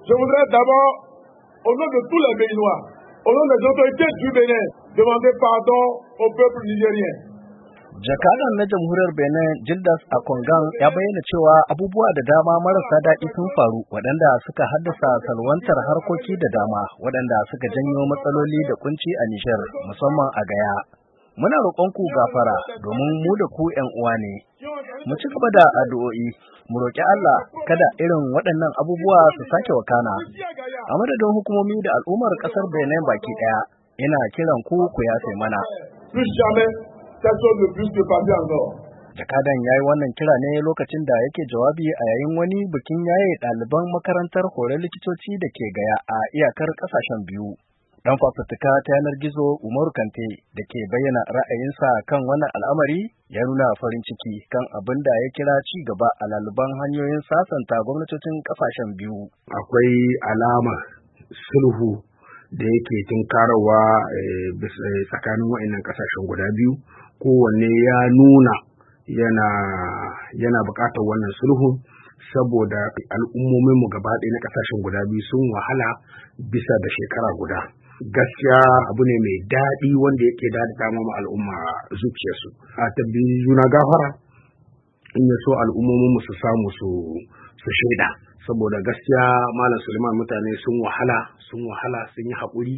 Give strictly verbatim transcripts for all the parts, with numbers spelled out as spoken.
Je voudrais d'abord, au nom de tous les Béninois, au nom des autorités du Bénin, demander pardon au peuple nigérien. Jakadan na jamhuriyar Benin Gildas Akongan ya bayyana cewa abubuwa da dama marasa daɗi sun faru waɗanda suka haddasa salwantar harkoki da dama waɗanda suka janyo matsaloli da kunci a Nijar musamman a Gaya. Muna roƙon ku gafara domin mu da ku ƴan uwa ne. Mu ci gaba da addu'o'i, mu roƙi Allah kada irin waɗannan abubuwa su sake wakana. A madadin hukumomi da al'ummar ƙasar Benin baki ɗaya, ina kiran ku ku yafe mana. Jakadan ya yi wannan kira ne lokacin da yake jawabi a yayin wani bikin yaye ɗaliban makarantar horon likitoci da ke Gaya a iyakar ƙasashen biyu. Ɗan fafutuka ta yanar gizo Umaru Kante da ke bayyana ra'ayinsa kan wannan al'amari ya nuna farin ciki kan abin da ya kira ci gaba a laluban hanyoyin sasanta gwamnatocin ƙasashen biyu. Akwai alama sulhu da yake tunkarawa tsakanin wa'annan ƙasashen guda biyu. Kowanne ya nuna yana yana buƙatar wannan sulhu saboda al'ummominmu gaba ɗaya na ƙasashen guda biyu sun wahala bisa da shekara guda. Gaskiya abu ne mai daɗi wanda yake daɗaɗa ma al'umma zuciyarsu. A tabbi juna gafara in ya so al'ummominmu su samu su su shaida saboda gaskiya Malam Suleiman mutane sun wahala sun wahala sun yi haƙuri.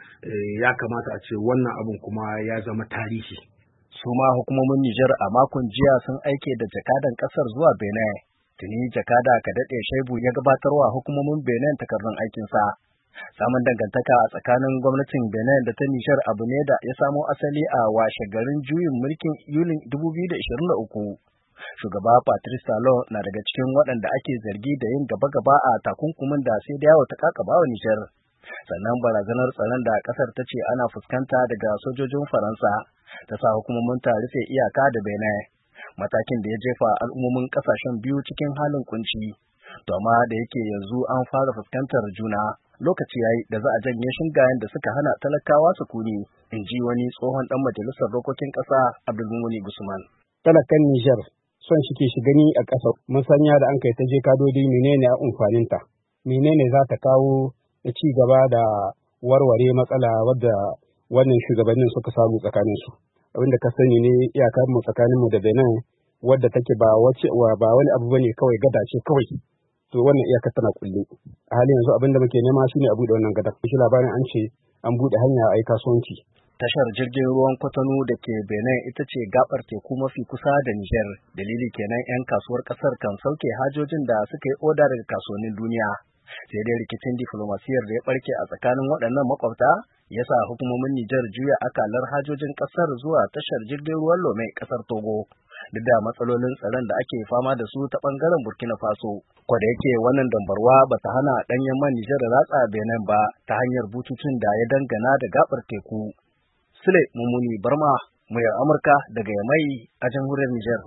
Ya kamata a ce wannan abun kuma ya zama tarihi. Su ma hukumomin Nijar a makon jiya sun aike da jakadan kasar zuwa Benin. Tuni jakada Kadaɗe Shaibu ya gabatarwa hukumomin Benin takardun aikinsa. Samun dangantaka a tsakanin gwamnatin Benin da ta Nijar abu ne da ya samo asali a washe garin juyin mulkin Yulin dubu biyu da ishirin da uku. Shugaba Patrice Talon na daga cikin waɗanda ake zargi da yin gaba-gaba a takunkumin da sai da yawo ta kakaba wa Nijar. Sannan barazanar tsaron da ƙasar ta ce ana fuskanta daga sojojin Faransa ta sa hukumomin ta rufe iyaka da Benin, matakin da ya jefa al'ummomin ƙasashen biyu cikin halin kunci. To amma da yake yanzu an fara fuskantar juna, lokaci yayi da za a janye shingayen da suka hana talakawa su kuni, in ji wani tsohon ɗan majalisar dokokin ƙasa Abdulmumuni Gusman. Talakan Nijar son shi ke shi gani a ƙasa, mun sanya da an kai ta je kadodi menene a amfaninta, menene za ta kawo da ci gaba da warware matsala wadda wannan shugabannin suka samu tsakanin su. Abinda ka sani ne iyakar mu tsakanin mu da Benin wadda take ba wace ba wani abu bane kawai gada ce kawai. To wannan iyakar tana kulle. A halin yanzu abinda muke nema shine a bude wannan gada. Shi labarin an ce an bude hanya a kasuwanci. Tashar jirgin ruwan Kwatano da ke Benin ita ce gabar teku mafi kusa da Niger. Dalili kenan 'yan kasuwar kasar kan sauke hajojin da suka yi oda daga kasuwannin duniya. Sai dai rikicin diflomasiyar da ya barke a tsakanin waɗannan makwabta ya sa hukumomin Nijar juya akalar hajojin ƙasar zuwa tashar jirgin ruwan Lome ƙasar Togo, duk da matsalolin tsaron da ake fama da su ta ɓangaren Burkina Faso. Kwada yake wannan dambarwa ba ta hana ɗanyen man Nijar ratsa Benin ba ta hanyar bututun da ya dangana da gaɓar teku. Sule Mummuni Barma, muryar Amurka daga Yamai a jamhuriyar Nijar.